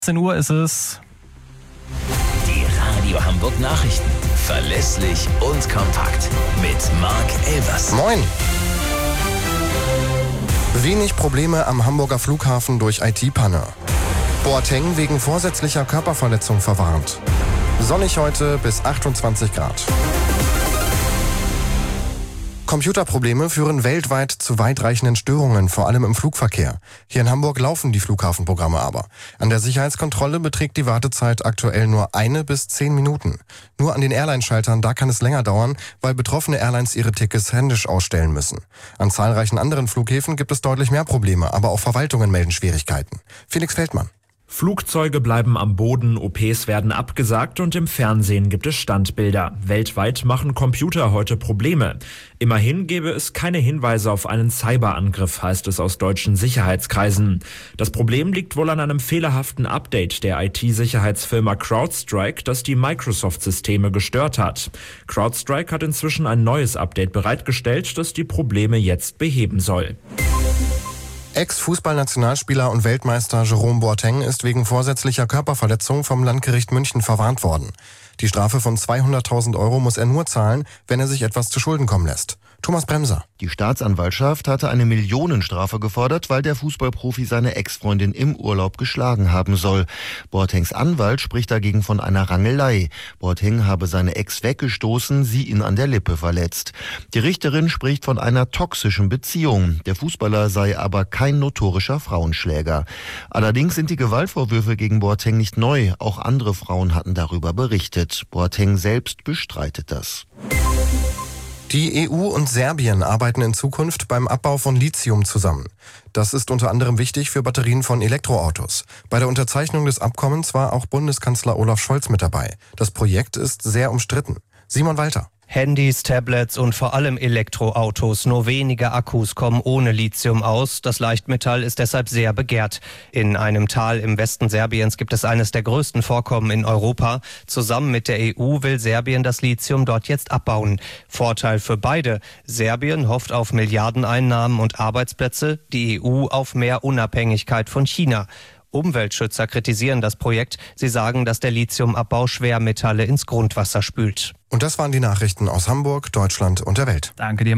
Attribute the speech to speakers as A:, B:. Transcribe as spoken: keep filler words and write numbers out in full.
A: achtzehn Uhr ist es.
B: Die Radio Hamburg Nachrichten. Verlässlich und kompakt. Mit Marc Elvers.
C: Moin. Wenig Probleme am Hamburger Flughafen durch I T-Panne. Boateng wegen vorsätzlicher Körperverletzung verwarnt. Sonnig heute bis achtundzwanzig Grad. Computerprobleme führen weltweit zu weitreichenden Störungen, vor allem im Flugverkehr. Hier in Hamburg laufen die Flughafenprogramme aber. An der Sicherheitskontrolle beträgt die Wartezeit aktuell nur eine bis zehn Minuten. Nur an den Airline-Schaltern, da kann es länger dauern, weil betroffene Airlines ihre Tickets händisch ausstellen müssen. An zahlreichen anderen Flughäfen gibt es deutlich mehr Probleme, aber auch Verwaltungen melden Schwierigkeiten. Felix Feldmann.
D: Flugzeuge bleiben am Boden, O Ps werden abgesagt und im Fernsehen gibt es Standbilder. Weltweit machen Computer heute Probleme. Immerhin gebe es keine Hinweise auf einen Cyberangriff, heißt es aus deutschen Sicherheitskreisen. Das Problem liegt wohl an einem fehlerhaften Update der I T-Sicherheitsfirma CrowdStrike, das die Microsoft-Systeme gestört hat. CrowdStrike hat inzwischen ein neues Update bereitgestellt, das die Probleme jetzt beheben soll.
C: Ex-Fußballnationalspieler und Weltmeister Jerome Boateng ist wegen vorsätzlicher Körperverletzung vom Landgericht München verwarnt worden. Die Strafe von zweihunderttausend Euro muss er nur zahlen, wenn er sich etwas zu Schulden kommen lässt. Thomas Bremser.
E: Die Staatsanwaltschaft hatte eine Millionenstrafe gefordert, weil der Fußballprofi seine Ex-Freundin im Urlaub geschlagen haben soll. Boatengs Anwalt spricht dagegen von einer Rangelei. Boateng habe seine Ex weggestoßen, sie ihn an der Lippe verletzt. Die Richterin spricht von einer toxischen Beziehung. Der Fußballer sei aber kein notorischer Frauenschläger. Allerdings sind die Gewaltvorwürfe gegen Boateng nicht neu. Auch andere Frauen hatten darüber berichtet. Boateng selbst bestreitet das.
C: Die E U und Serbien arbeiten in Zukunft beim Abbau von Lithium zusammen. Das ist unter anderem wichtig für Batterien von Elektroautos. Bei der Unterzeichnung des Abkommens war auch Bundeskanzler Olaf Scholz mit dabei. Das Projekt ist sehr umstritten. Simon Walter.
F: Handys, Tablets und vor allem Elektroautos. Nur wenige Akkus kommen ohne Lithium aus. Das Leichtmetall ist deshalb sehr begehrt. In einem Tal im Westen Serbiens gibt es eines der größten Vorkommen in Europa. Zusammen mit der E U will Serbien das Lithium dort jetzt abbauen. Vorteil für beide. Serbien hofft auf Milliardeneinnahmen und Arbeitsplätze, die E U auf mehr Unabhängigkeit von China. Umweltschützer kritisieren das Projekt. Sie sagen, dass der Lithiumabbau Schwermetalle ins Grundwasser spült.
C: Und das waren die Nachrichten aus Hamburg, Deutschland und der Welt.
A: Danke dir.